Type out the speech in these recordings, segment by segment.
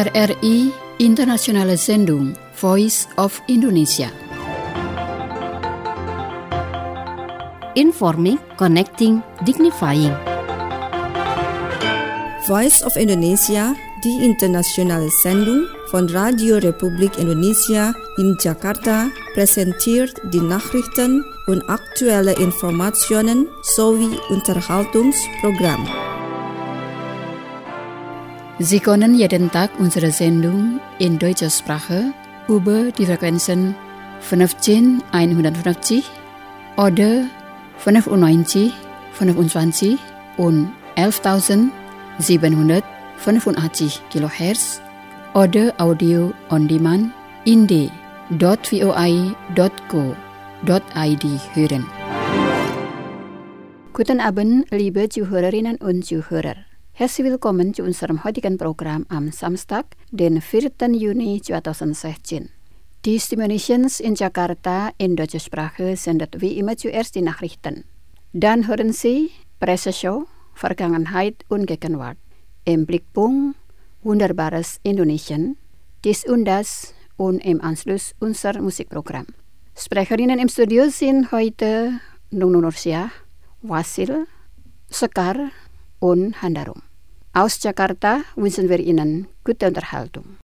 RRI Internationale Sendung Voice of Indonesia. Informing, connecting, dignifying. Voice of Indonesia, die internationale Sendung von Radio Republik Indonesia in Jakarta, präsentiert die Nachrichten und aktuelle Informationen sowie Unterhaltungsprogramm. Sie können jeden Tag unsere Sendung in deutscher Sprache über die Frequenzen 15150 oder 95, 25 und 11.785 kHz oder Audio on Demand in d.voi.co.id hören. Guten Abend, liebe Zuhörerinnen und Zuhörer. Herzlich willkommen zu unserem heutigen Programm am Samstag, den 4. Juni 2016. Die Stimulations in Jakarta in deutscher Sprache sendet wie immer zuerst die Nachrichten. Dann hören Sie Presseshow, Vergangenheit und Gegenwart. Im Blickpunkt Wunderbares Indonesien, dies und das und im Anschluss unser Musikprogramm. Sprecherinnen im Studio sind heute Nunu Nursyah, Wasil, Sekar und Handarum. Aus Jakarta wünschen wir Ihnen gute Unterhaltung.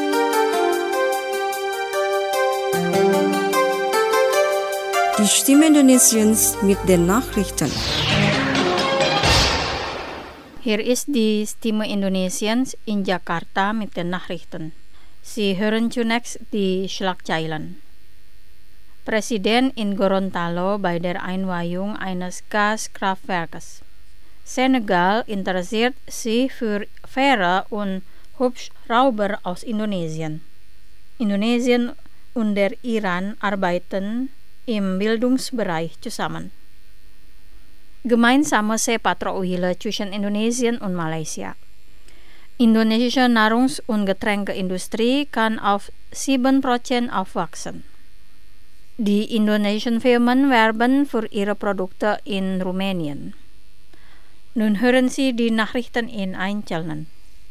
Die Stimme Indonesiens mit den Nachrichten. Hier ist die Stimme Indonesiens in Jakarta mit den Nachrichten. Sie hören zunächst die Schlagzeilen. Presiden in Gorontalo bei der Einweihung eines Gaskraftwerkes. Senegal interessiert sich für Fähre und Hubschrauber aus Indonesien. Indonesien und der Iran arbeiten im Bildungsbereich zusammen. Gemeinsame Seepatrouille zwischen Indonesien und Malaysia. Indonesische Nahrungs- und Getränkeindustrie kann auf 7% aufwachsen. Die indonesischen Firmen werben für ihre Produkte in Rumänien. Nun hören Sie die Nachrichten in Einzelnen.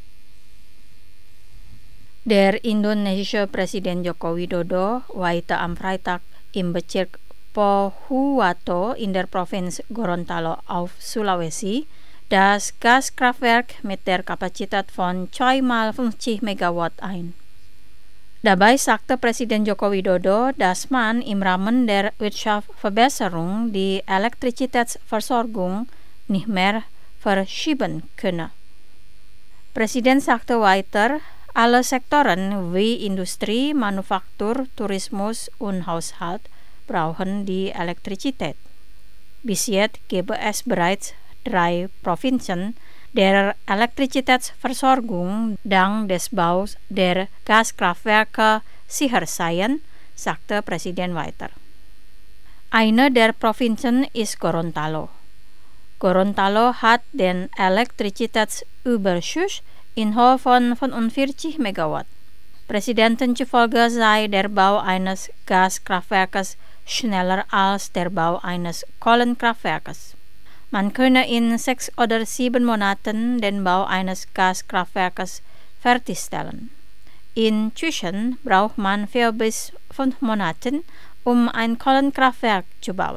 Der indonesische Präsident Joko Widodo weihte am Freitag im Bezirk Pohuwato in der Provinz Gorontalo auf Sulawesi das Gaskraftwerk mit der Kapazität von 2x50 Megawatt ein. Dabei sagte Präsident Joko Widodo, dass man im Rahmen der Wirtschaftsverbesserung die Elektrizitätsversorgung nicht mehr verschieben könne. Präsident sagte weiter, alle Sektoren wie Industrie, Manufaktur, Tourismus und Haushalt brauchen die Elektrizität. Bis jetzt gäbe es bereits 3 Provinzen, der Elektrizitätsversorgung dank des Baus der Gaskraftwerke sicher seien, sagte Präsident weiter. Eine der Provinzen ist Gorontalo. Gorontalo hat den Elektrizitätsüberschuss in Höhe von 45 Megawatt. Präsidenten zufolge sei der Bau eines Gaskraftwerkes schneller als der Bau eines Kohlenkraftwerkes. Man könne in 6 oder 7 Monaten den Bau eines Gaskraftwerkes fertigstellen. Inzwischen braucht man 4 bis 5 Monate, um ein Kohlenkraftwerk zu bauen.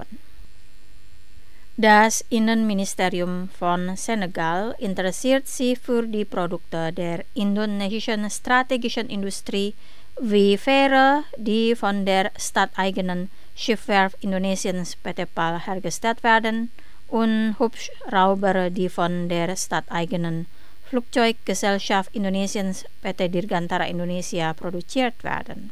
Das Innenministerium von Senegal interessiert sich für die Produkte der indonesischen strategischen Industrie wie Fähre, die von der staateigenen Schiffswerft Indonesiens PT PAL hergestellt werden, und Hubschrauber, die von der staateigenen Flugzeuggesellschaft Indonesiens PT Dirgantara Indonesia produziert werden.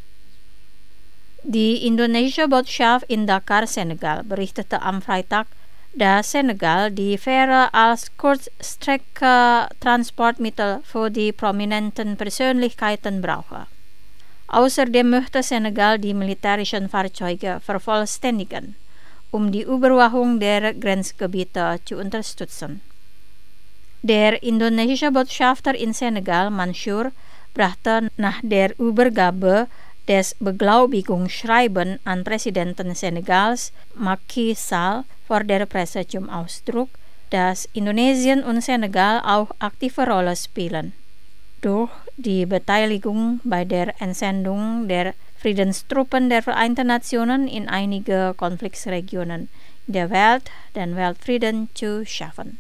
Die indonesische Botschaft in Dakar, Senegal, berichtete am Freitag, dass Senegal die Fähre als Kurzstrecke-Transportmittel für die prominenten Persönlichkeiten brauche. Außerdem möchte Senegal die militärischen Fahrzeuge vervollständigen, um die Überwachung der Grenzgebiete zu unterstützen. Der indonesische Botschafter in Senegal, Mansour, brachte nach der Übergabe des Beglaubigungsschreiben an Präsidenten Senegals Macky Sall vor der Presse zum Ausdruck, dass Indonesien und Senegal auch aktive Rolle spielen. Durch die Beteiligung bei der Entsendung der Friedenstruppen der Vereinten Nationen in einige Konfliktregionen der Welt, den Weltfrieden zu schaffen.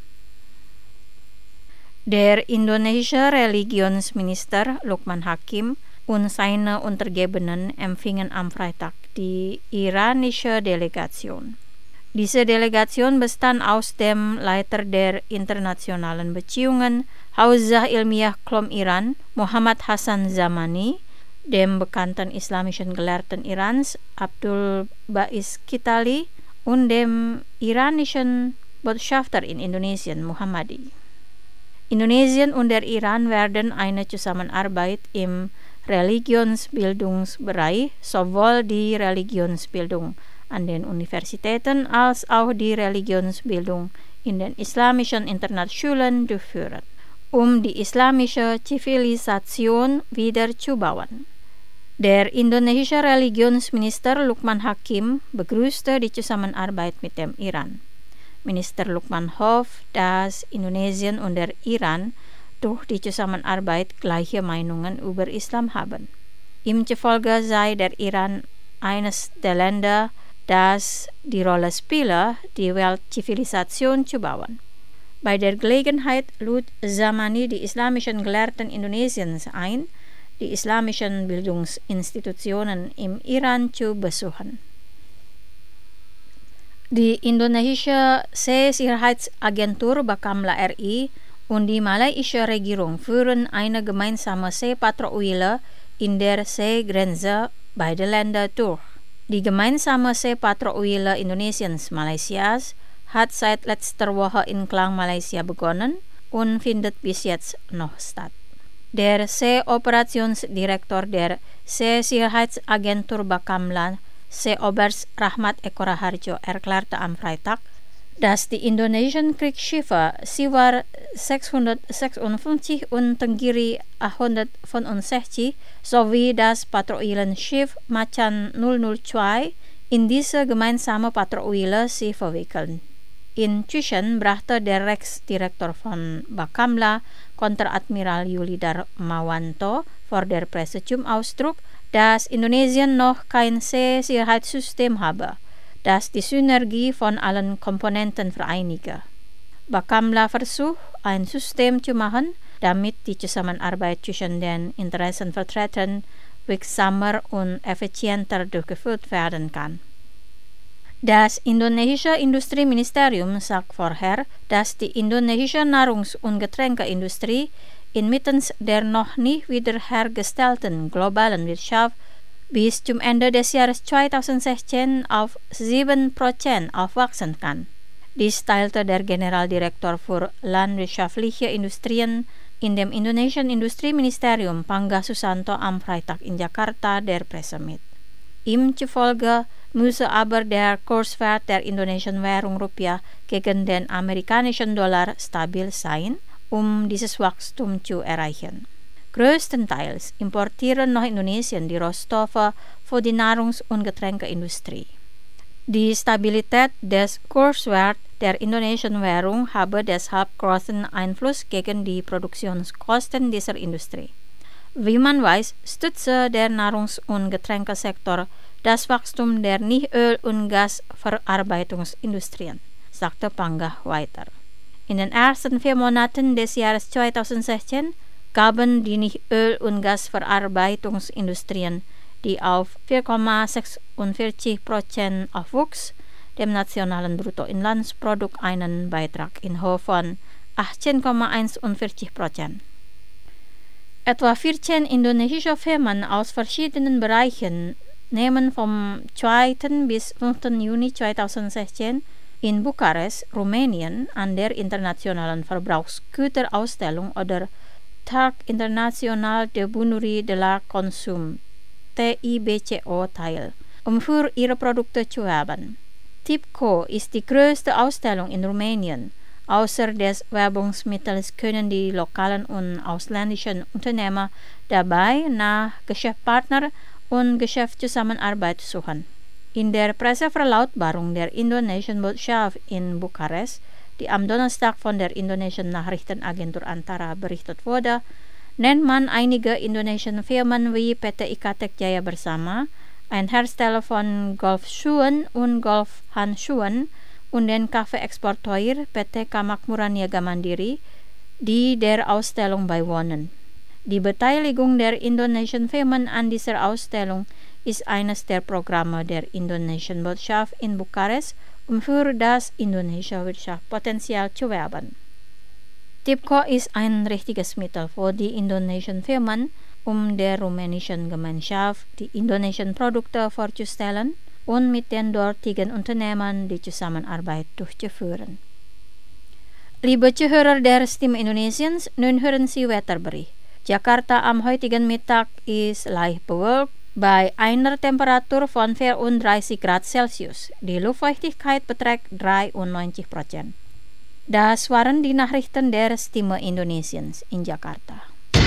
Der indonesische Religionsminister Lukman Hakim und seine Untergebenen empfingen am Freitag die iranische Delegation. Diese Delegation bestand aus dem Leiter der internationalen Beziehungen, Hauzah Ilmiah Qom Iran, Muhammad Hassan Zamani, dem bekannten islamischen Gelehrten Irans, Abdul Ba'is Kitali, und dem iranischen Botschafter in Indonesien, Muhammadi. Indonesien und der Iran werden eine Zusammenarbeit im Religionsbildungsbereich, sowohl die Religionsbildung an den Universitäten als auch die Religionsbildung in den islamischen Internatsschulen durchführen, um die islamische Zivilisation wieder zu bauen. Der indonesische Religionsminister Lukman Hakim begrüßte die Zusammenarbeit mit dem Iran. Minister Lukman hofft, dass Indonesien und der Iran durch die Zusammenarbeit gleiche Meinungen über Islam haben. Ihm zufolge sei der Iran eines der Länder, das die Rolle spiele, die Weltzivilisation zu bauen. Bei der Gelegenheit lud Zamani die islamischen Gelehrten Indonesiens ein, die islamischen Bildungsinstitutionen im Iran zu besuchen. Die indonesische Seesicherheitsagentur Bakamla RI und die malaysische Regierung führen eine gemeinsame Seepatrouille in der Seegrenze beider Länder durch. Die gemeinsame Seepatrouille Indonesiens Malaysias hat seit letzter Woche in Klang, Malaysia begonnen und findet bis jetzt noch statt. Der Seeoperationsdirektor der Seesicherheitsagentur Bakamla, Seeoberst Rahmat Eko Raharjo, erklärte am Freitag, dass die indonesischen Kriegsschiffe Siwar 656 und Tenggiri 865 sowie das Patrouillenschiff Macan 002 in diese gemeinsame Patrouille sich verwickeln. Inzwischen brachte der Rechtsdirektor von Bakamla, Konteradmiral Yuli Darmawanto, vor der Presse zum Ausdruck, dass Indonesien noch kein Seesicherheitssystem habe, das die Synergie von allen Komponenten vereinige. Bakamla versucht, ein System zu machen, damit die Zusammenarbeit zwischen den Interessenvertretern wirksamer und effizienter durchgeführt werden kann. Das indonesische Industrieministerium sagt vorher, dass die indonesische Nahrungs- und Getränkeindustrie inmitten der noch nicht wiederhergestellten globalen Wirtschaft bis zum Ende des Jahres 2016 auf 7% aufwachsen kann. Dies teilte der Generaldirektor für landwirtschaftliche Industrien in dem indonesischen Industrieministerium Pangga Susanto am Freitag in Jakarta der Presse mit. Ihm zufolge müsse aber der Kurswert der indonesischen Währung Rupiah gegen den amerikanischen Dollar stabil sein, um dieses Wachstum zu erreichen. Größtenteils importieren noch Indonesien die Rohstoffe für die Nahrungs- und Getränkeindustrie. Die Stabilität des Kurswerts der indonesischen Währung habe deshalb großen Einfluss gegen die Produktionskosten dieser Industrie. Wie man weiß, stütze der Nahrungs- und Getränkesektor das Wachstum der Nicht-Öl- und Gasverarbeitungsindustrien, sagte Pangga weiter. In den ersten 4 Monaten des Jahres 2016 gaben die Nicht-Öl- und Gasverarbeitungsindustrien, die auf 4,46% aufwuchs, dem nationalen Bruttoinlandsprodukt einen Beitrag in Höhe von 18,41%. Etwa 14 indonesische Firmen aus verschiedenen Bereichen nehmen vom 2. bis 5. Juni 2016 in Bukarest, Rumänien, an der internationalen Verbrauchsgüterausstellung oder Tag International de Bunurie de la Consum, TIBCO, teil, um für ihre Produkte zu werben. TIBCO ist die größte Ausstellung in Rumänien. Außer des Werbungsmittels können die lokalen und ausländischen Unternehmer dabei nach Geschäftspartner und Geschäftszusammenarbeit suchen. In der Presseverlautbarung der indonesischen Botschaft in Bukarest, die am Donnerstag von der indonesischen Nachrichtenagentur Antara berichtet wurde, Nen man einige Indonesian Firmen wie PT Ikatek Jaya Bersama, ein Hersteller von Golfschuhen und Golfhandschuhen und den Kaffeeexporteur PT Kamakmuran Niaga Mandiri, die der Ausstellung beiwohnen. Die Beteiligung der Indonesian Firmen an dieser Ausstellung ist eines der Programme der Indonesian Botschaft in Bukarest, für das indonesische Wirtschaftspotenzial zu werben. TIPCO ist ein richtiges Mittel für die indonesischen Firmen, der rumänischen Gemeinschaft die indonesischen Produkte vorzustellen und mit den dortigen Unternehmen die Zusammenarbeit durchzuführen. Liebe Zuhörer der Stimme Indonesiens, nun hören Sie Wetterbericht. Jakarta am heutigen Mittag ist leicht bewölkt bei einer Temperatur von 34 Grad Celsius. Die Luftfeuchtigkeit beträgt 93%. Das waren die Nachrichten der Stimme Indonesiens in Jakarta.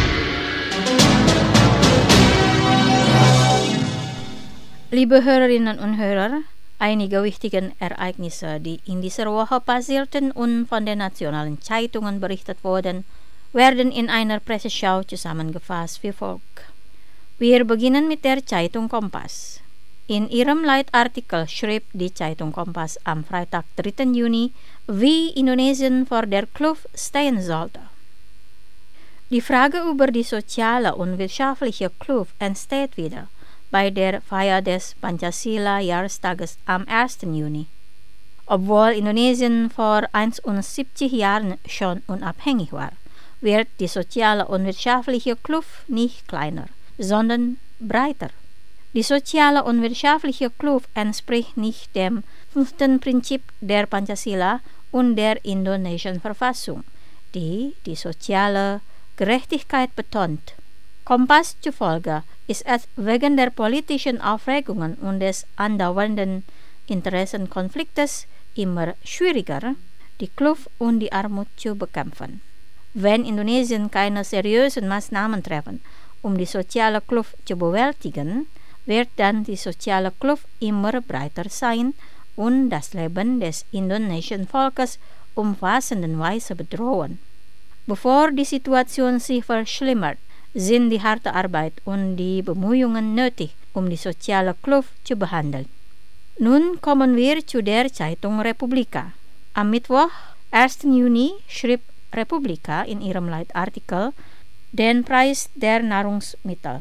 Liebe Hörerinnen und Hörer, einige wichtige Ereignisse, die in dieser Woche passierten und von den nationalen Zeitungen berichtet wurden, werden in einer Presseschau zusammengefasst wie folgt. Wir beginnen mit der Zeitung Kompas. In ihrem Leitartikel schrieb die Zeitung Kompas am Freitag, 3. Juni, wie Indonesien vor der Kluft stehen sollte. Die Frage über die soziale und wirtschaftliche Kluft entsteht wieder bei der Feier des Pancasila-Jahrestages am 1. Juni. Obwohl Indonesien vor 71 Jahren schon unabhängig war, wird die soziale und wirtschaftliche Kluft nicht kleiner, sondern breiter. Die soziale und wirtschaftliche Kluft entspricht nicht dem 5. Prinzip der Pancasila und der indonesischen Verfassung, die soziale Gerechtigkeit betont. Kompas zufolge ist es wegen der politischen Aufregungen und des andauernden Interessenkonfliktes immer schwieriger, die Kluft und die Armut zu bekämpfen. Wenn Indonesien keine seriösen Maßnahmen treffen, um die soziale Kluft zu bewältigen, wird dann die soziale Kluft immer breiter sein und das Leben des indonesischen Volkes umfassendenweise bedrohen. Bevor die Situation sich verschlimmert, sind die harte Arbeit und die Bemühungen nötig, um die soziale Kluft zu behandeln. Nun kommen wir zu der Zeitung Republika. Am Mittwoch, 1. Juni, schrieb Republika in ihrem Leitartikel den Preis der Nahrungsmittel.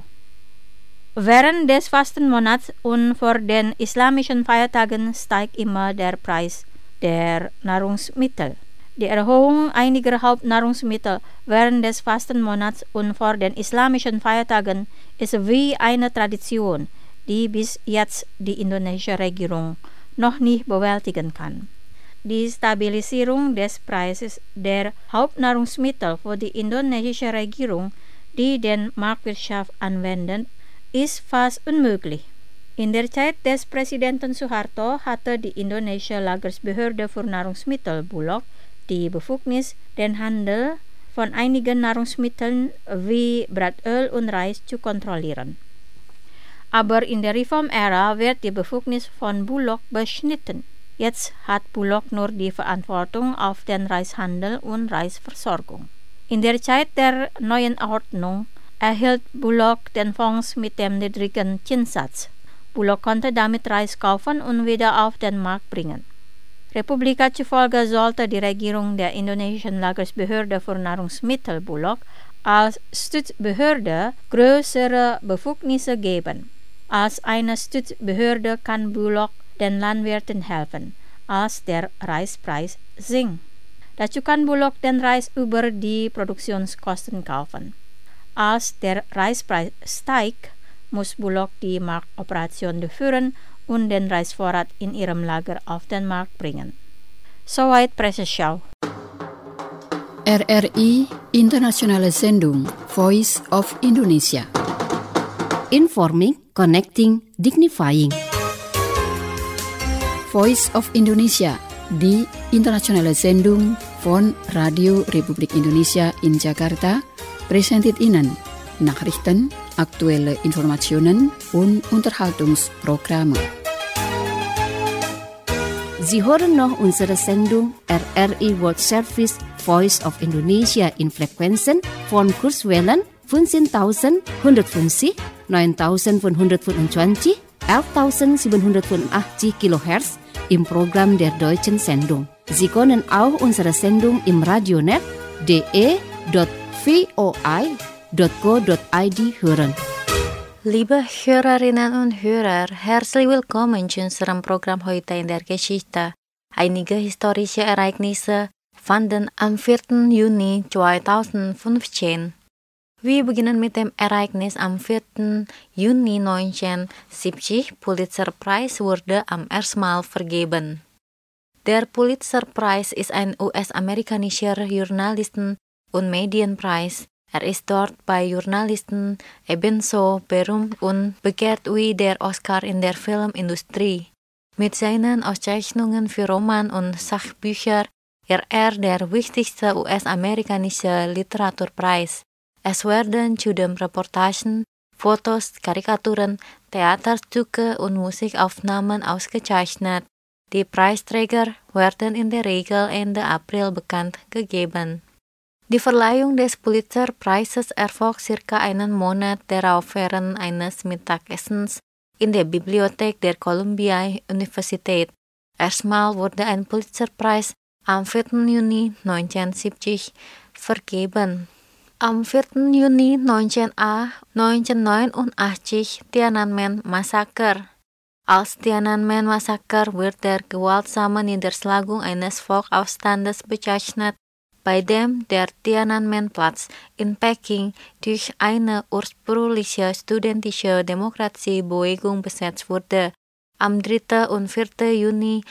Während des Fastenmonats und vor den islamischen Feiertagen steigt immer der Preis der Nahrungsmittel. Die Erhöhung einiger Hauptnahrungsmittel während des Fastenmonats und vor den islamischen Feiertagen ist wie eine Tradition, die bis jetzt die indonesische Regierung noch nicht bewältigen kann. Die Stabilisierung des Preises der Hauptnahrungsmittel für die indonesische Regierung, die den Marktwirtschaft anwendet, ist fast unmöglich. In der Zeit des Präsidenten Suharto hatte die indonesische Lagersbehörde für Nahrungsmittel Bulog die Befugnis, den Handel von einigen Nahrungsmitteln wie Bratöl und Reis zu kontrollieren. Aber in der Reformära wird die Befugnis von Bulog beschnitten. Jetzt hat Bulog nur die Verantwortung auf den Reishandel und Reisversorgung. In der Zeit der neuen Ordnung erhielt Bulog den Fonds mit dem niedrigen Zinssatz. Bulog konnte damit Reis kaufen und wieder auf den Markt bringen. Republika zufolge sollte die Regierung der indonesischen Lagersbehörde für Nahrungsmittel Bulog als Stützbehörde größere Befugnisse geben. Als eine Stützbehörde kann Bulog den Landwirten helfen, als der Reispreis sinkt. Dazu kann Bulog den Reis über die Produktionskosten kaufen. Als der Reispreis steigt, muss Bulog die Marktoperation durchführen und den Reisvorrat in ihrem Lager auf den Markt bringen. Soweit Presseschau. RRI Internationale Sendung Voice of Indonesia. Informing, connecting, dignifying. Voice of Indonesia, die internationale Sendung von Radio Republik Indonesia in Jakarta, präsentiert Ihnen Nachrichten, aktuelle Informationen und Unterhaltungsprogramme. Sie hören noch unsere Sendung RRI World Service Voice of Indonesia in Frequenzen von Kurzwellen 15.150, 9.125, 11.780 kHz im Programm der deutschen Sendung. Sie können auch unsere Sendung im Radionet de.voi.co.id hören. Liebe Hörerinnen und Hörer, herzlich willkommen zu unserem Programm heute in der Geschichte. Einige historische Ereignisse fanden am 4. Juni 2015. Wir beginnen mit dem Ereignis am 4. Juni 1970. Pulitzerpreis wurde am ersten Mal vergeben. Der Pulitzerpreis ist ein US-amerikanischer Journalisten- und Medienpreis. Er ist dort bei Journalisten ebenso berühmt und begehrt wie der Oscar in der Filmindustrie. Mit seinen Auszeichnungen für Roman- und Sachbücher ist er der wichtigste US-amerikanische Literaturpreis. Es werden zudem Reportagen, Fotos, Karikaturen, Theaterstücke und Musikaufnahmen ausgezeichnet. Die Preisträger werden in der Regel Ende April bekannt gegeben. Die Verleihung des Pulitzerpreises erfolgt circa einen Monat darauf während eines Mittagessens in der Bibliothek der Columbia-Universität. Erstmal wurde ein Pulitzerpreis am 4. Juni 1970 vergeben. Am 4. Juni 1989 Tiananmen-Massaker. Als Tiananmen-Massaker wird der gewaltsame Niederschlagung eines Volksaufstandes bezeichnet, bei dem der Tiananmenplatz in Peking durch eine ursprüngliche studentische Demokratiebewegung besetzt wurde. Am 3. und 4. Juni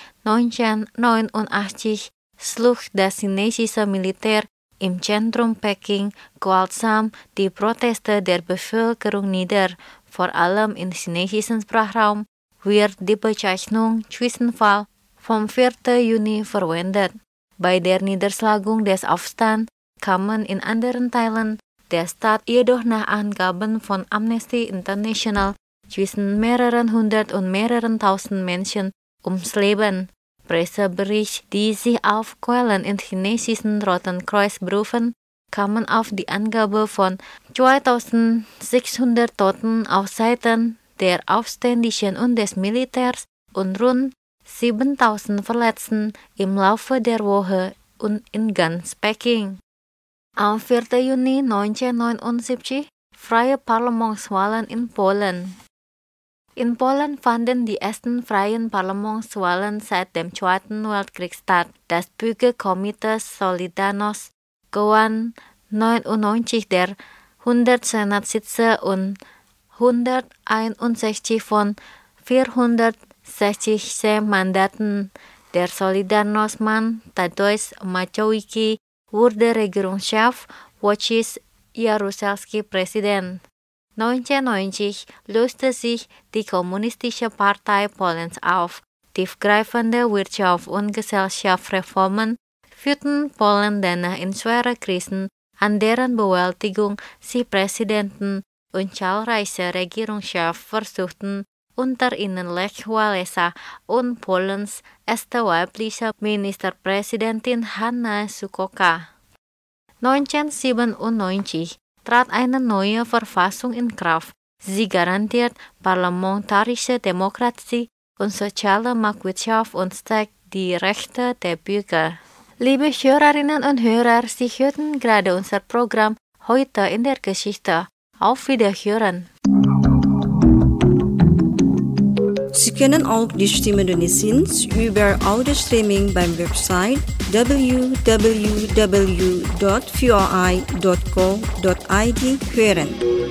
1989 schlug das chinesische Militär im Zentrum Peking gewaltsam die Proteste der Bevölkerung nieder. Vor allem im chinesischen Sprachraum wird die Bezeichnung Zwischenfall vom 4. Juni verwendet. Bei der Niederschlagung des Aufstands kamen in anderen Teilen der Stadt jedoch nach Angaben von Amnesty International zwischen mehreren hundert und mehreren tausend Menschen ums Leben. Presseberichte, die sich auf Quellen im chinesischen Roten Kreuz berufen, kamen auf die Angabe von 2600 Toten auf Seiten der Aufständischen und des Militärs und rund 7.000 Verletzten im Laufe der Woche und in ganz Peking. Am 4. Juni 1979 freie Parlamentswahlen in Polen. In Polen fanden die ersten freien Parlamentswahlen seit dem Zweiten Weltkrieg statt. Das Bürgerkomitee Solidarność gewann 99 der 100 Senatssitze und 161 von 460 Mandaten. Der Solidarność-Mann Tadeusz Mazowiecki wurde Regierungschef, Wojciech Jaruzelski Präsident. 1990 löste sich die Kommunistische Partei Polens auf. Tiefgreifende Wirtschafts- und Gesellschaftsreformen führten Polen danach in schwere Krisen, an deren Bewältigung sie Präsidenten und zahlreiche Regierungschefs versuchten, unter ihnen Lech Wałęsa und Polens erste weibliche Ministerpräsidentin Hanna Sukoka. 1997 trat eine neue Verfassung in Kraft. Sie garantiert parlamentarische Demokratie und soziale Marktwirtschaft und stärkt die Rechte der Bürger. Liebe Hörerinnen und Hörer, Sie hörten gerade unser Programm Heute in der Geschichte. Auf Wiederhören. Sie können auch die Stimme Indonesiens über Audio-Streaming beim Website www.voi.co.id hören.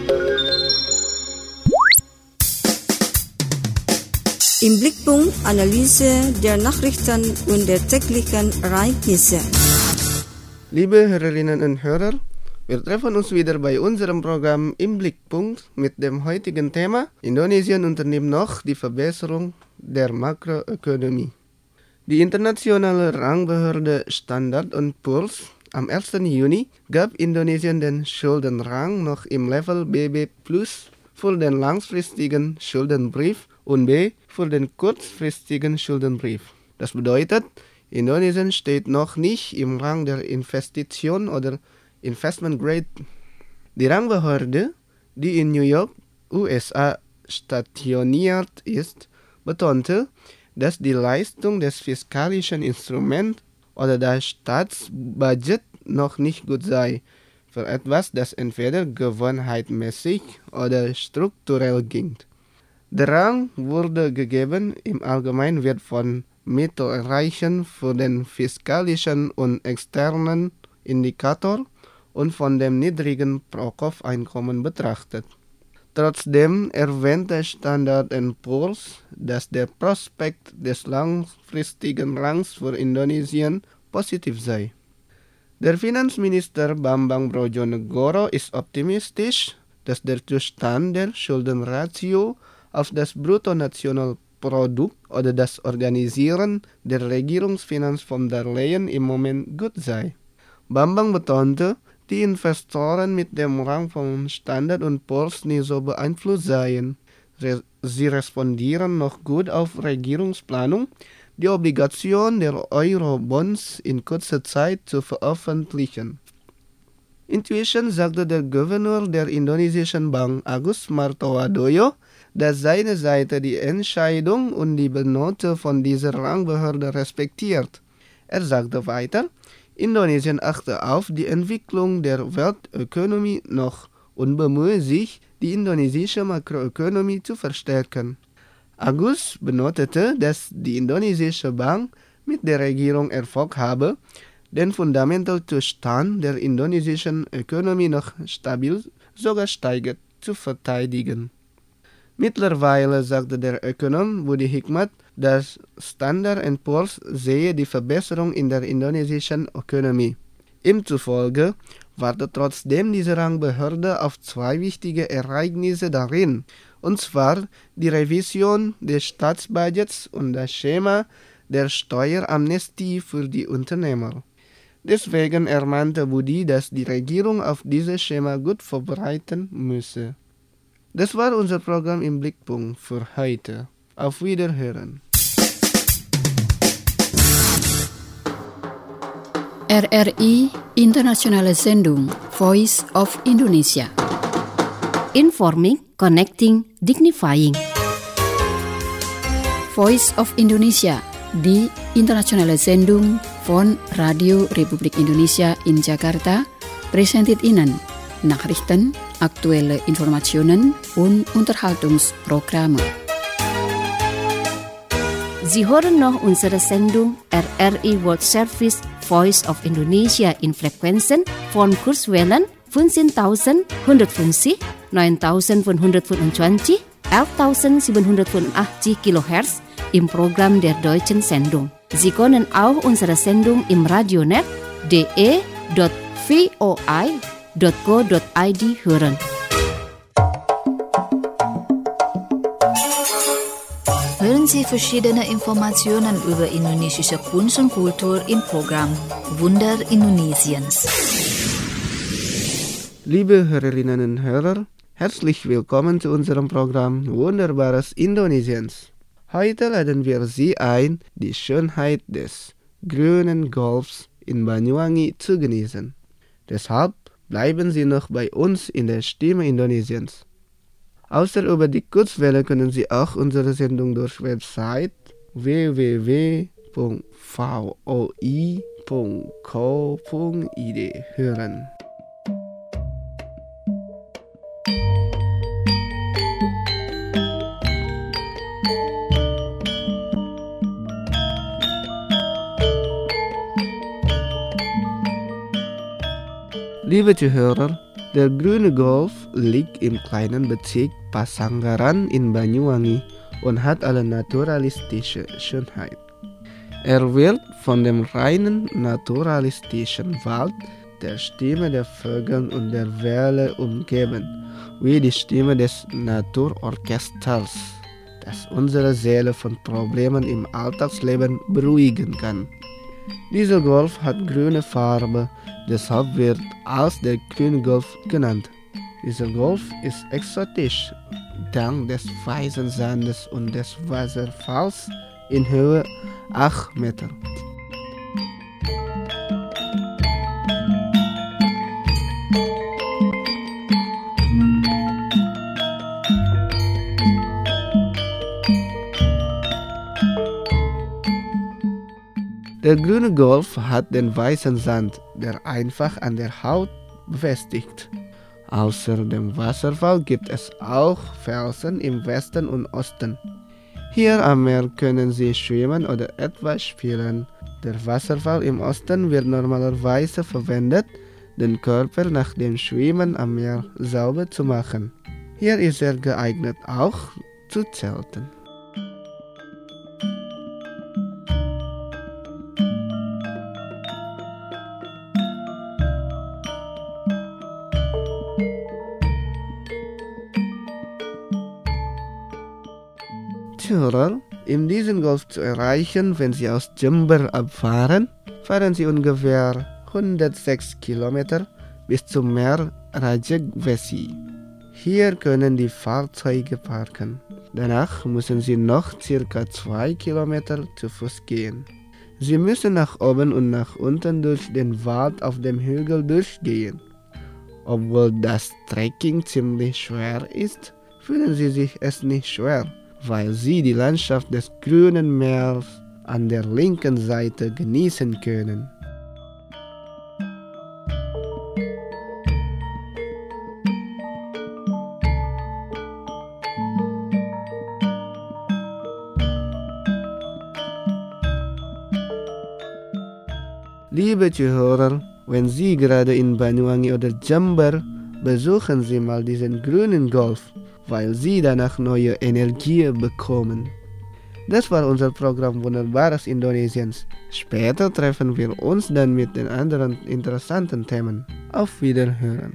Im Blickpunkt Analyse der Nachrichten und der täglichen Ereignisse. Liebe Hörerinnen und Hörer, wir treffen uns wieder bei unserem Programm Im Blickpunkt mit dem heutigen Thema Indonesien unternimmt noch die Verbesserung der Makroökonomie. Die internationale Rangbehörde Standard & Poor's am 1. Juni gab Indonesien den Schuldenrang noch im Level BB+ für den langfristigen Schuldenbrief und B für den kurzfristigen Schuldenbrief. Das bedeutet, Indonesien steht noch nicht im Rang der Investition oder Investment Grade Die Rangbehörde, die in New York, USA stationiert ist, betonte, dass die Leistung des fiskalischen Instruments oder das Staatsbudget noch nicht gut sei, für etwas, das entweder gewohnheitmäßig oder strukturell ging. Der Rang wurde gegeben, im Allgemeinen wird von Mittelreichen für den fiskalischen und externen Indikator und von dem niedrigen Pro-Kopf-Einkommen betrachtet. Trotzdem erwähnte Standard & Poor's, dass der Prospekt des langfristigen Rangs für Indonesien positiv sei. Der Finanzminister Bambang Brojonegoro ist optimistisch, dass der Zustand der Schuldenratio auf das Bruttonationalprodukt oder das Organisieren der Regierungsfinanz vom Darlehen im Moment gut sei. Bambang betonte, die Investoren mit dem Rang von Standard & Poor's nie so beeinflusst seien. Sie respondieren noch gut auf Regierungsplanung, die Obligation der Euro-Bonds in kurzer Zeit zu veröffentlichen. Inzwischen sagte der Gouverneur der indonesischen Bank Agus Martowardoyo, dass seine Seite die Entscheidung und die Benote von dieser Rangbehörde respektiert. Er sagte weiter, Indonesien achte auf die Entwicklung der Weltökonomie noch und bemühe sich, die indonesische Makroökonomie zu verstärken. Agus benotete, dass die indonesische Bank mit der Regierung Erfolg habe, den Fundamentalzustand der indonesischen Ökonomie noch stabil, sogar steigend zu verteidigen. Mittlerweile sagte der Ökonom Budi Hikmat, dass Standard & Poor's sehe die Verbesserung in der indonesischen Ökonomie. Ihm zufolge wartet trotzdem diese Rangbehörde auf zwei wichtige Ereignisse darin, und zwar die Revision des Staatsbudgets und das Schema der Steueramnestie für die Unternehmer. Deswegen ermahnte Budi, dass die Regierung auf dieses Schema gut vorbereiten müsse. Das war unser Programm im Blickpunkt für heute. Auf Wiederhören. RRI Internationale Sendung Voice of Indonesia. Informing, connecting, dignifying. Voice of Indonesia, die internationale Sendung von Radio Republik Indonesia in Jakarta, präsentiert Ihnen Nachrichten, aktuelle Informationen und Unterhaltungsprogramme. Sie hören noch unsere Sendung RRI World Service Voice of Indonesia in Frequenzen von Kurzwellen 15.150, 9.525, 11.785 kHz im Programm der Deutschen Sendung. Sie können auch unsere Sendung im Radionet de.voi.go.id hören. Hören Sie verschiedene Informationen über indonesische Kunst und Kultur im Programm Wunder Indonesiens. Liebe Hörerinnen und Hörer, herzlich willkommen zu unserem Programm Wunderbares Indonesiens. Heute laden wir Sie ein, die Schönheit des grünen Golfs in Banyuwangi zu genießen. Deshalb bleiben Sie noch bei uns in der Stimme Indonesiens. Außer über die Kurzwelle können Sie auch unsere Sendung durch Website www.voi.co.id hören. Liebe Zuhörer, der grüne Golf liegt im kleinen Bezirk Pasanggaran in Banyuwangi und hat eine naturalistische Schönheit. Er wird von dem reinen naturalistischen Wald, der Stimme der Vögel und der Welle umgeben, wie die Stimme des Naturorchesters, das unsere Seele von Problemen im Alltagsleben beruhigen kann. Dieser Golf hat grüne Farbe, deshalb wird als der grüne Golf genannt. Dieser Golf ist exotisch, dank des weißen Sandes und des Wasserfalls in Höhe 8 Meter. Der grüne Golf hat den weißen Sand, der einfach an der Haut befestigt. Außer dem Wasserfall gibt es auch Felsen im Westen und Osten. Hier am Meer können Sie schwimmen oder etwas spielen. Der Wasserfall im Osten wird normalerweise verwendet, den Körper nach dem Schwimmen am Meer sauber zu machen. Hier ist er geeignet, auch zu zelten. Zuhörer, um diesen Golf zu erreichen, wenn Sie aus Jember abfahren, fahren Sie ungefähr 106 Kilometer bis zum Meer Rajegwesi. Hier können die Fahrzeuge parken. Danach müssen Sie noch ca. 2 Kilometer zu Fuß gehen. Sie müssen nach oben und nach unten durch den Wald auf dem Hügel durchgehen. Obwohl das Trekking ziemlich schwer ist, fühlen Sie sich es nicht schwer, weil Sie die Landschaft des grünen Meeres an der linken Seite genießen können. Liebe Zuhörer, wenn Sie gerade in Banyuwangi oder Jember, besuchen Sie mal diesen grünen Golf, weil Sie danach neue Energie bekommen. Das war unser Programm Wunderbares Indonesiens. Später treffen wir uns dann mit den anderen interessanten Themen. Auf Wiederhören.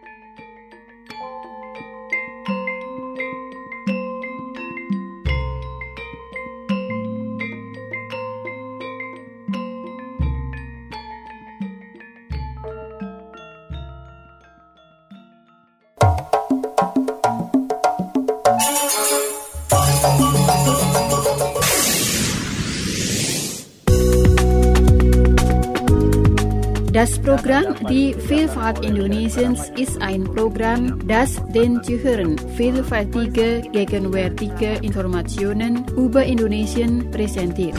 Das Programm Die Vielfalt Indonesiens ist ein Programm, das den Zuhörern vielfältige, gegenwärtige Informationen über Indonesien präsentiert.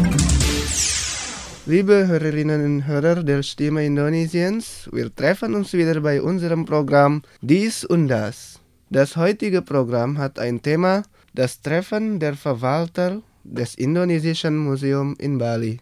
Liebe Hörerinnen und Hörer der Stimme Indonesiens, wir treffen uns wieder bei unserem Programm Dies und Das. Das heutige Programm hat ein Thema, das Treffen der Verwalter des Indonesischen Museums in Bali.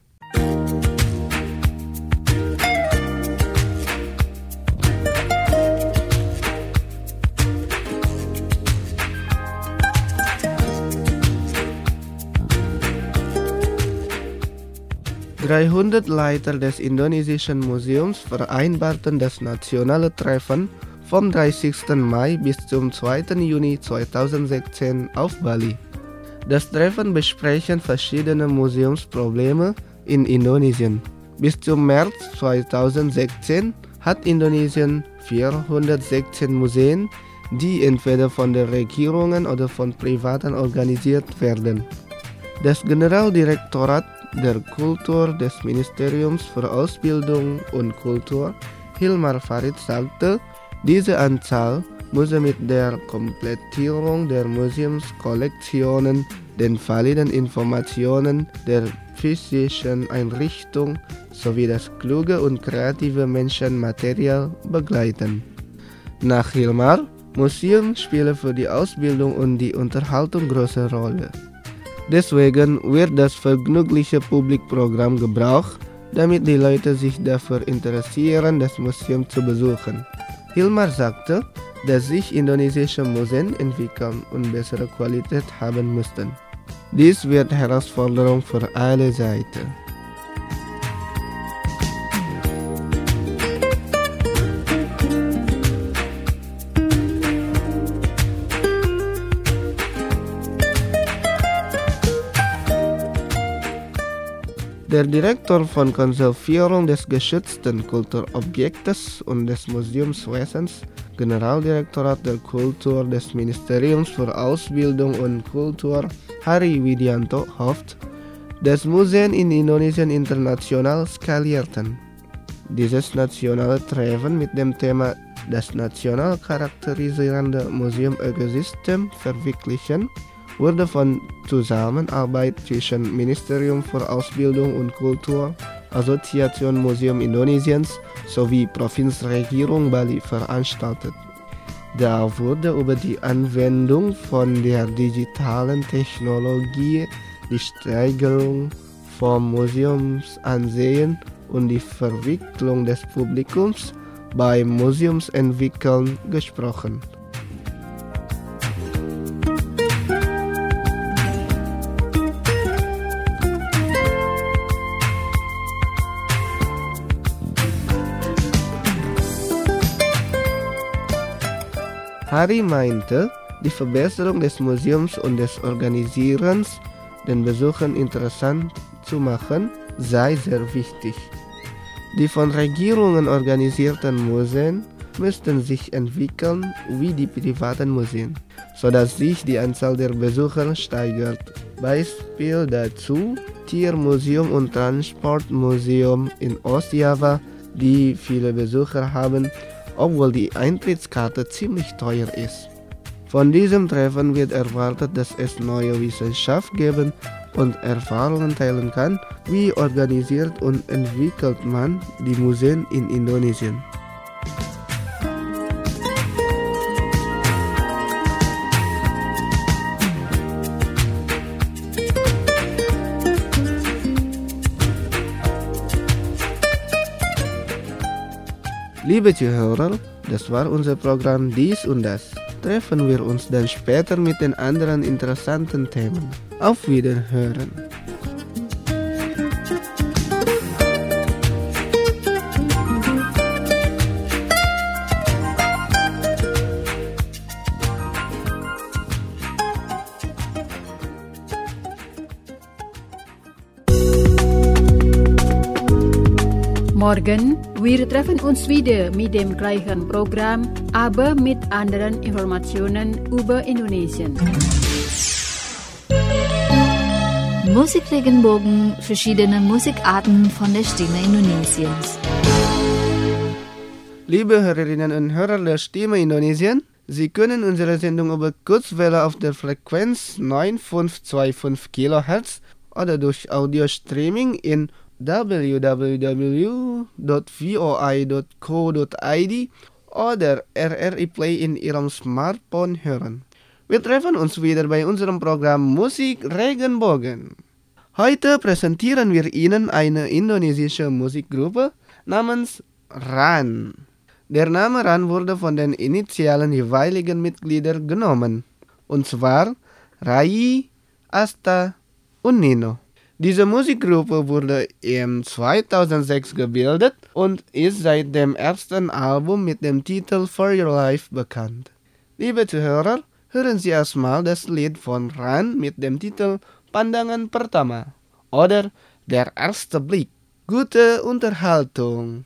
(300 Leiter des Indonesischen Museums vereinbarten das nationale Treffen vom 30. Mai bis zum 2. Juni 2016 auf Bali. Das Treffen besprechen verschiedene Museumsprobleme in Indonesien. Bis zum März 2016 hat Indonesien 416 Museen, die entweder von den Regierungen oder von Privaten organisiert werden. Das Generaldirektorat der Kultur des Ministeriums für Ausbildung und Kultur, Hilmar Farid, sagte, diese Anzahl müsse mit der Komplettierung der Museumskollektionen, den validen Informationen der physischen Einrichtung sowie das kluge und kreative Menschenmaterial begleiten. Nach Hilmar, Museum spielen für die Ausbildung und die Unterhaltung große Rolle. Deswegen wird das vergnügliche Publikprogramm gebraucht, damit die Leute sich dafür interessieren, das Museum zu besuchen. Hilmar sagte, dass sich indonesische Museen entwickeln und bessere Qualität haben müssten. Dies wird Herausforderung für alle Seiten. Der Direktor von Konservierung des geschützten Kulturobjektes und des Museumswesens, Generaldirektorat der Kultur des Ministeriums für Ausbildung und Kultur, Hari Widianto, hofft, dass Museen in Indonesien international skalierten. Dieses nationale Treffen mit dem Thema das national charakterisierende Museumökosystem verwirklichen wurde von Zusammenarbeit zwischen Ministerium für Ausbildung und Kultur, Assoziation Museum Indonesiens sowie Provinzregierung Bali veranstaltet. Da wurde über die Anwendung von der digitalen Technologie, die Steigerung vom Museumsansehen und die Verwicklung des Publikums beim Museumsentwickeln gesprochen. Hari meinte, die Verbesserung des Museums und des Organisierens, den Besuchern interessant zu machen, sei sehr wichtig. Die von Regierungen organisierten Museen müssten sich entwickeln wie die privaten Museen, sodass sich die Anzahl der Besucher steigert. Beispiel dazu Tiermuseum und Transportmuseum in Ostjava, die viele Besucher haben, obwohl die Eintrittskarte ziemlich teuer ist. Von diesem Treffen wird erwartet, dass es neue Wissenschaft geben und Erfahrungen teilen kann, wie organisiert und entwickelt man die Museen in Indonesien. Liebe Zuhörer, das war unser Programm Dies und Das. Treffen wir uns dann später mit den anderen interessanten Themen. Auf Wiederhören. Morgen, wir treffen uns wieder mit dem gleichen Programm, aber mit anderen Informationen über Indonesien. Musikregenbogen, verschiedene Musikarten von der Stimme Indonesiens. Liebe Hörerinnen und Hörer der Stimme Indonesien, Sie können unsere Sendung über Kurzwelle auf der Frequenz 9525 kHz oder durch Audio-Streaming in www.voi.co.id oder RRI Play in Ihrem Smartphone hören. Wir treffen uns wieder bei unserem Programm Musik Regenbogen. Heute präsentieren wir Ihnen eine indonesische Musikgruppe namens RAN. Der Name RAN wurde von den Initialen jeweiligen Mitglieder genommen, und zwar Rai, Asta und Nino. Diese Musikgruppe wurde im 2006 gebildet und ist seit dem ersten Album mit dem Titel For Your Life bekannt. Liebe Zuhörer, hören Sie erstmal das Lied von RAN mit dem Titel Pandangan Pertama oder Der erste Blick. Gute Unterhaltung!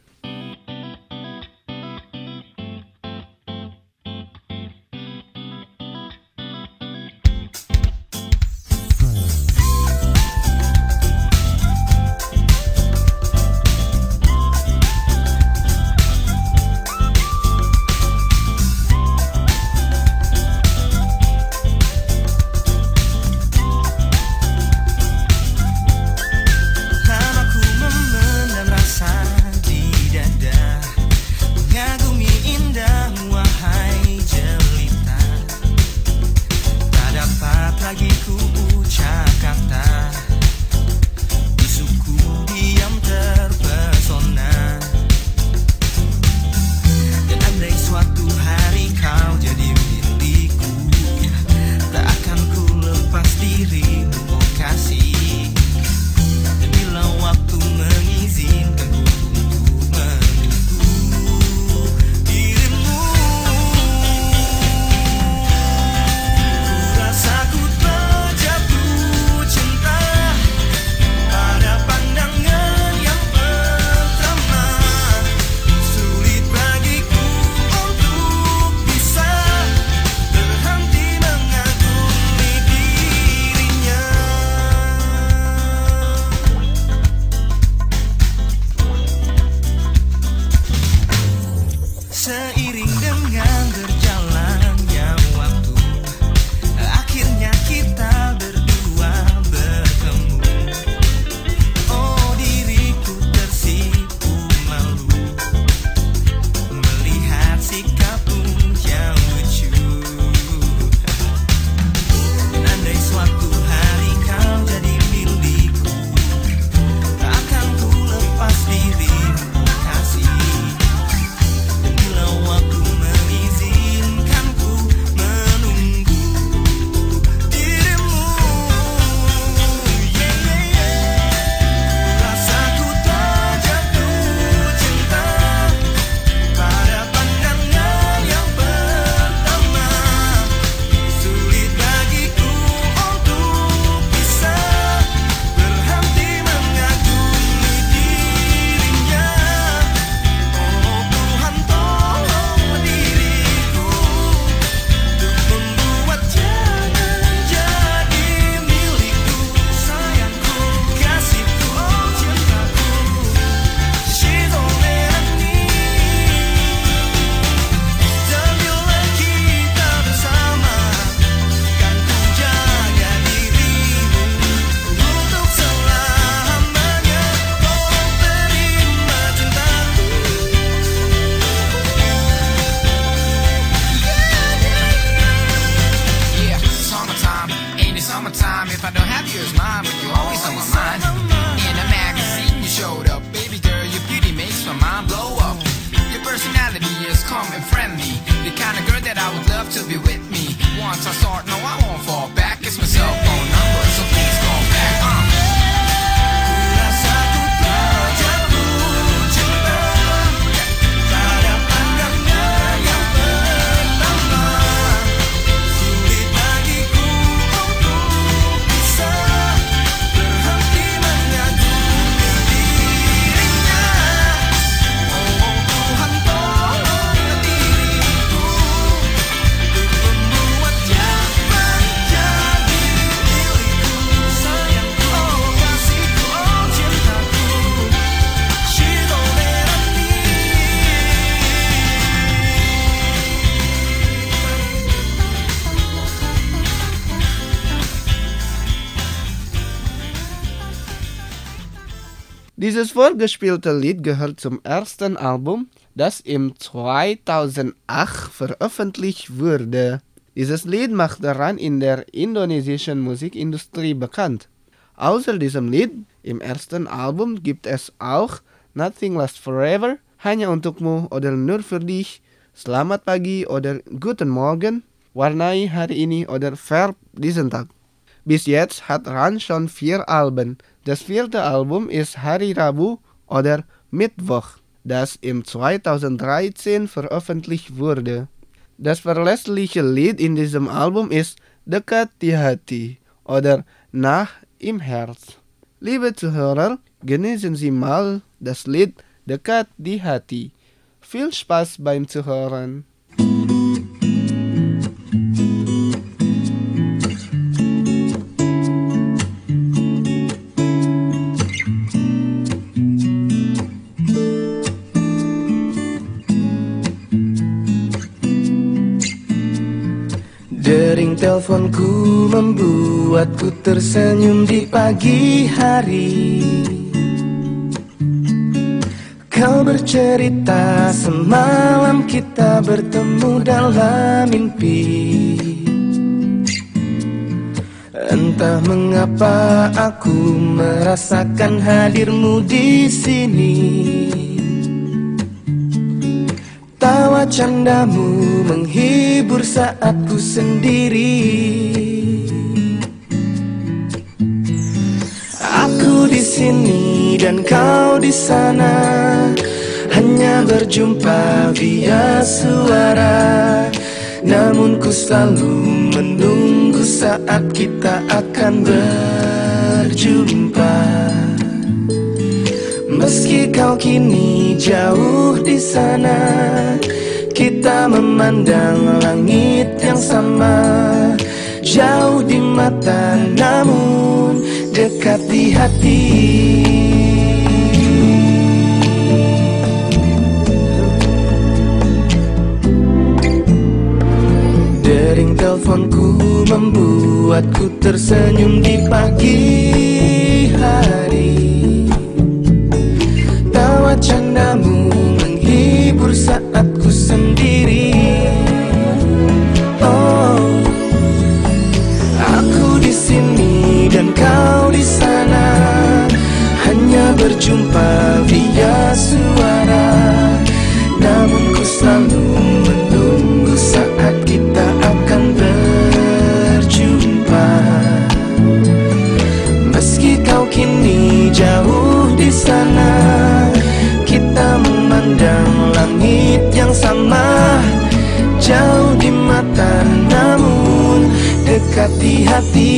love to be with me. Once I start, no, I won't fall back. It's my cell phone number, so please call back. Dieses vorgespielte Lied gehört zum ersten Album, das im 2008 veröffentlicht wurde. Dieses Lied macht daran in der indonesischen Musikindustrie bekannt. Außer diesem Lied im ersten Album gibt es auch Nothing Lasts Forever, Hanya Untukmu oder Nur für dich, Selamat Pagi oder Guten Morgen, Warnai Hari Ini oder Verb diesen Tag. Bis jetzt hat Ran schon 4 Alben. Das 4. Album ist Hari Rabu oder Mittwoch, das im 2013 veröffentlicht wurde. Das verlässliche Lied in diesem Album ist Dekat di Hati oder Nah im Herz. Liebe Zuhörer, genießen Sie mal das Lied Dekat di Hati. Viel Spaß beim Zuhören. Dering teleponku membuatku tersenyum di pagi hari. Kau bercerita semalam kita bertemu dalam mimpi. Entah mengapa aku merasakan hadirmu di sini. Tawa candamu menghibur saat ku sendiri. Aku di sini dan kau di sana, hanya berjumpa via suara. Namun ku selalu menunggu saat kita akan berjumpa. Meski kau kini jauh di sana, kita memandang langit yang sama. Jauh di mata namun dekat di hati. Dering teleponku membuatku tersenyum di pagi hari. Tawa candamu menghibur saat ku sendiri. Oh, aku di sini dan kau di sana, hanya berjumpa via suara. Namun ku selalu menunggu saat kita akan berjumpa. Meski kau kini jauh di sana, kita memandang langit yang sama. Jauh di mata namun dekat di hati.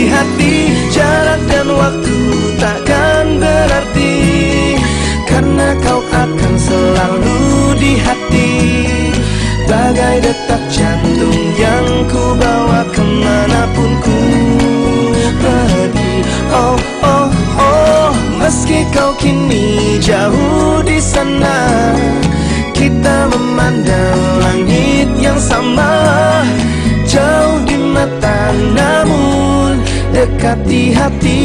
di hati. Jarak dan waktu takkan berarti, karena kau akan selalu di hati, bagai detak jantung yang ku bawa kemanapun ku pergi. Oh, oh, oh, meski kau kini jauh di sana, kita memandang langit yang sama, jauh di mata namun dekat di hati,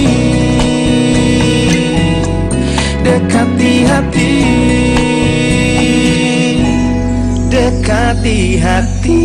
dekat di hati, dekat di hati.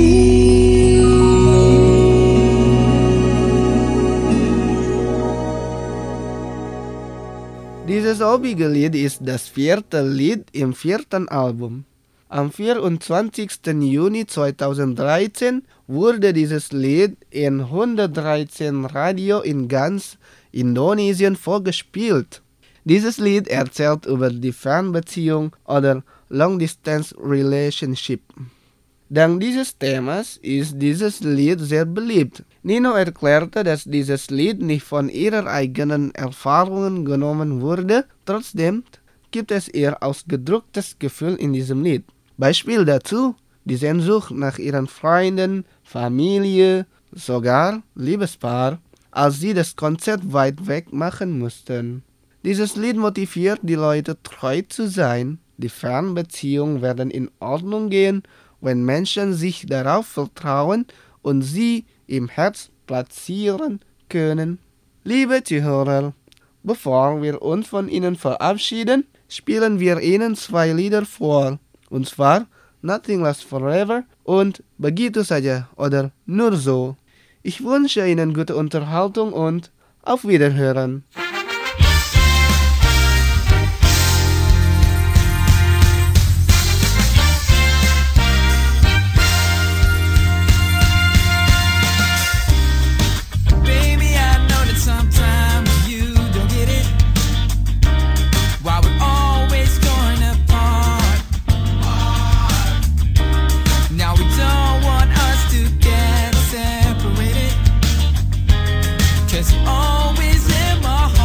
Dieses obige Lied ist das 4. Lied im 4. Album. Am 24. Juni 2013 wurde dieses Lied in 113 Radio in ganz Indonesien vorgespielt. Dieses Lied erzählt über die Fernbeziehung oder Long-Distance Relationship. Dank dieses Themas ist dieses Lied sehr beliebt. Nino erklärte, dass dieses Lied nicht von ihrer eigenen Erfahrungen genommen wurde, trotzdem gibt es ihr ausgedrücktes Gefühl in diesem Lied. Beispiel dazu die Sehnsucht nach ihren Freunden, Familie, sogar Liebespaar, als sie das Konzert weit weg machen mussten. Dieses Lied motiviert die Leute, treu zu sein. Die Fernbeziehungen werden in Ordnung gehen, wenn Menschen sich darauf vertrauen und sie im Herz platzieren können. Liebe Zuhörer, bevor wir uns von Ihnen verabschieden, spielen wir Ihnen 2 Lieder vor. Und zwar Nothing Lasts Forever und Begitu Saja oder Nur so. Ich wünsche Ihnen gute Unterhaltung und auf Wiederhören. Always in my heart.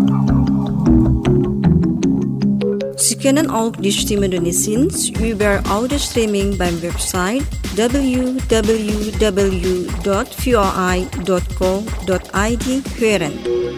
Sie können auch die Stimme Indonesiens über Audio-Streaming beim Website www.voi.co.id hören.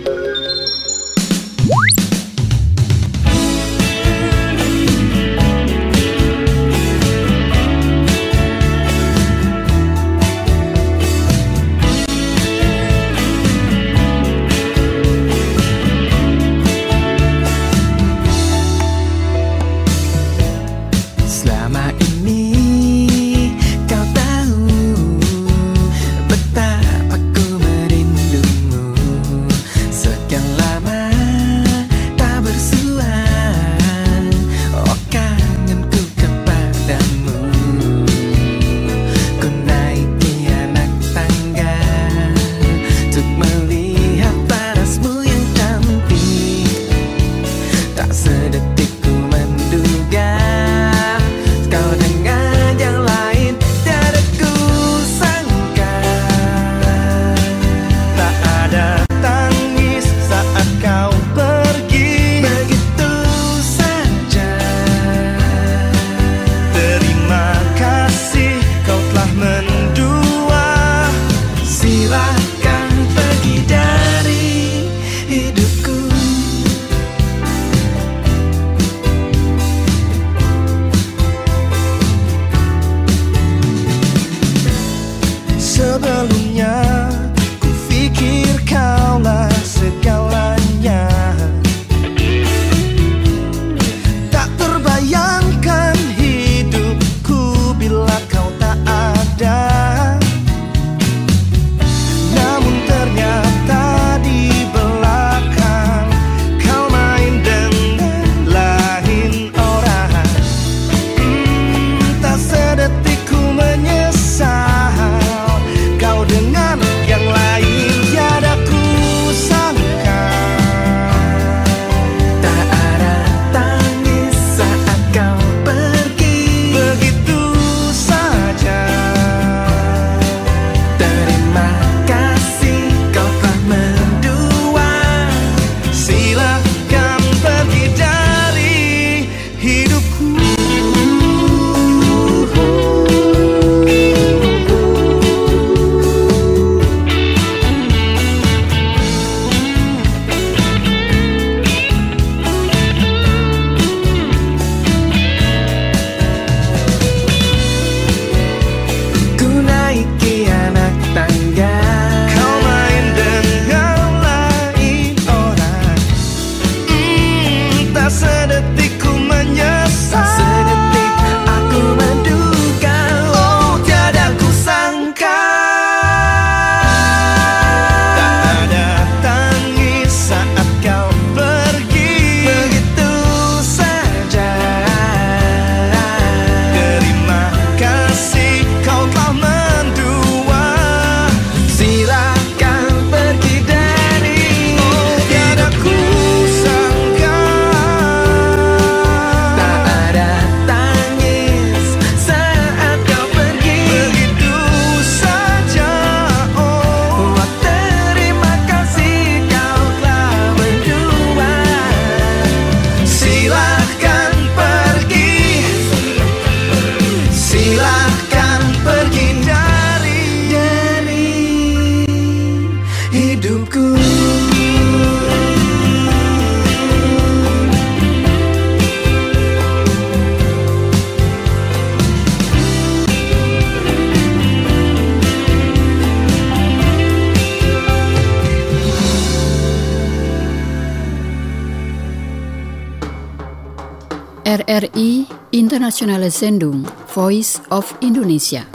RRI Internationale Sendung Voice of Indonesia.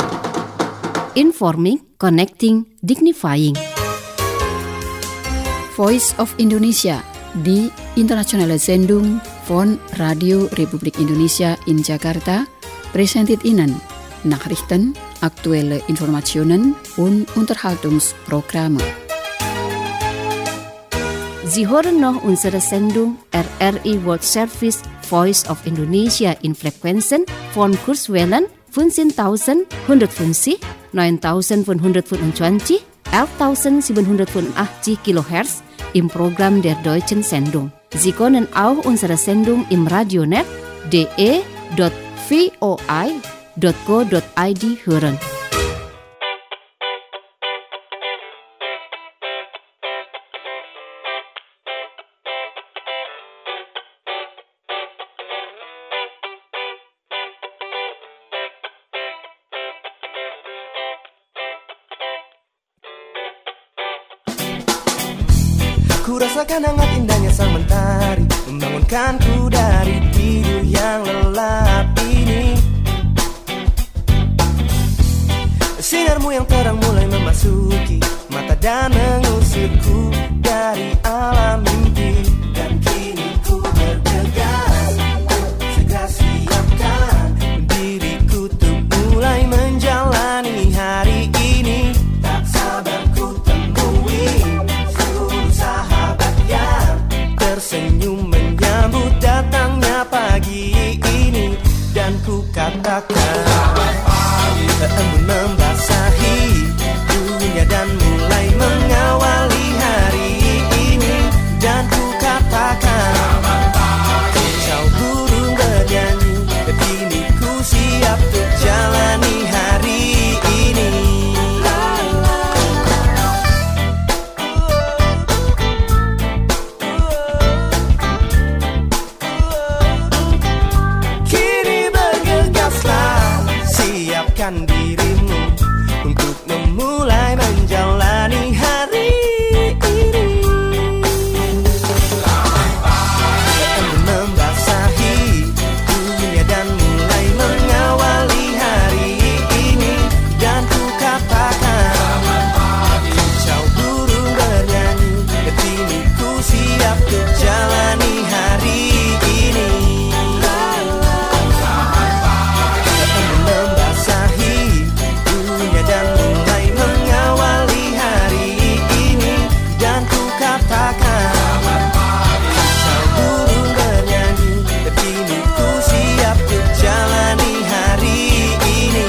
Informing, connecting, dignifying. Voice of Indonesia di Internationale Sendung von Radio Republik Indonesia in Jakarta presented Ihnen Nachrichten, aktuelle Informationen und Unterhaltungsprogramme. Sie hören noch unsere Sendung RRI World Service Voice of Indonesia in Frequenzen von Kurzwellen 15.150, 9.125, 11.785 kHz im Programm der deutschen Sendung. Sie können auch unsere Sendung im Radionet de.voi.go.id hören. Ku rasakan hangat indahnya sang mentari, membangunkanku dari tidur yang lelap ini. Sinarmu yang terang mulai memasuki mata dan mengusirku dari alam mimpi. Dan kini ku bergegas, segera siapkan diriku untuk mulai menjalani hari ini. Tak sabar ku temui seluruh sahabat yang tersenyum menyambut datangnya pagi ini. Dan ku katakan, embun membasahi dunia dan mulai mengawali hari ini. Dan ku katakan, kicau burung bernyanyi, dan kini ku siap untuk jalani hari ini. Kini bergegaslah, siapkan dirimu untuk memulai menjalani hari ini. Embun membasahi dunia dan mulai mengawali hari ini. Dan ku katakan, kicau burung bernyanyi, dan kini ku siap untuk jalani hari ini. Embun membasahi dunia dan mulai mengawali hari ini. Dan ku katakan, kicau burung bernyanyi, dan kini ku siap untuk jalani hari ini.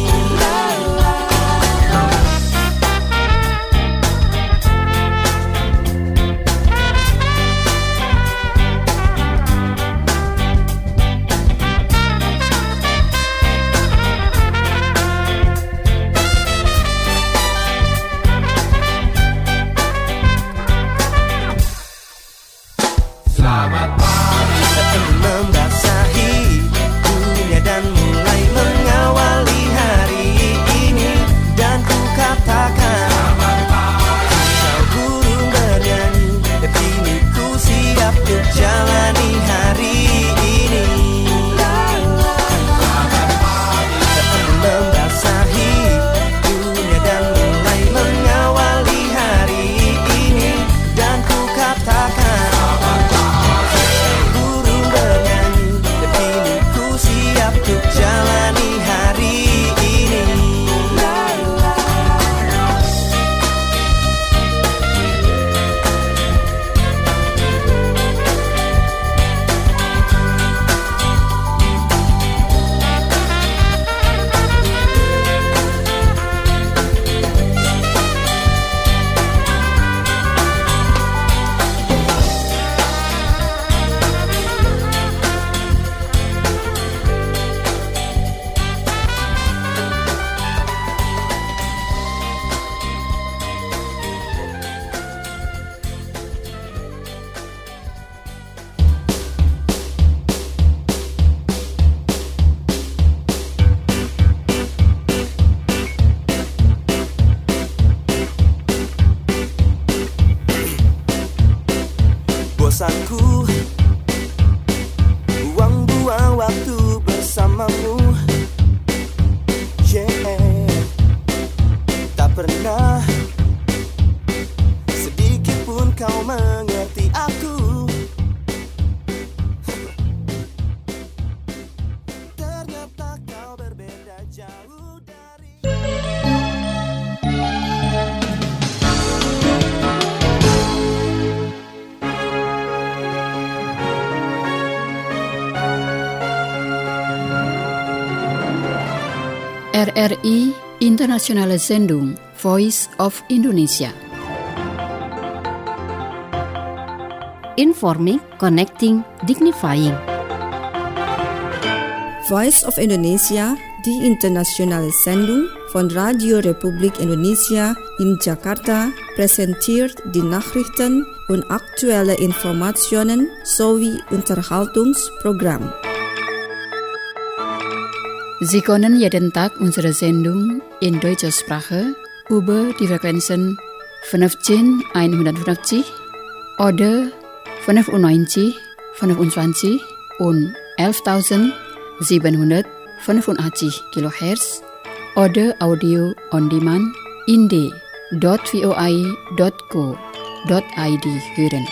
Embun membasahi dunia dan mulai mengawali hari ini. Dan ku katakan, kicau burung bernyanyi, dan kini ku siap untuk jalani hari ini. Embun membasahi dunia dan mulai mengawali hari ini. Dan ku katakan, burung bernyanyi, dan kini ku siap untuk jalani hari ini. Bosanku buang-buang waktu bersamamu, yeah. Tak pernah sedikit pun kau mengerti aku. Ternyata kau berbeda jauh dari RRI Internationale Sendung Voice of Indonesia. Informing, connecting, dignifying. Voice of Indonesia, die internationale Sendung von Radio Republik Indonesia in Jakarta, präsentiert die Nachrichten und aktuelle Informationen sowie Unterhaltungsprogramm. Sie können jeden Tag unsere Sendung in deutscher Sprache über die Frequenzen 15150 oder 95, 25 und 11.785 kHz oder Audio on Demand in d.voi.co.id hören.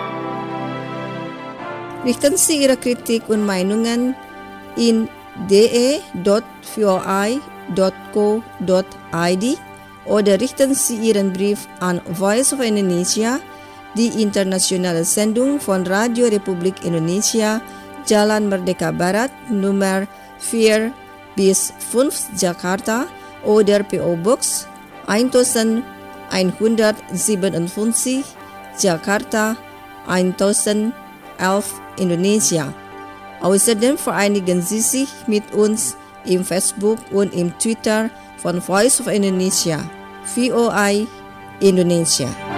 Richten Sie Ihre Kritik und Meinungen in de.voi.co.id oder richten Sie Ihren Brief an Voice of Indonesia, die internationale Sendung von Radio Republik Indonesia, Jalan Merdeka Barat, Nummer 4-5 Jakarta oder PO Box 1157 Jakarta 1011 Indonesia. Außerdem vereinigen Sie sich mit uns im Facebook und im Twitter von Voice of Indonesia, VOI Indonesia.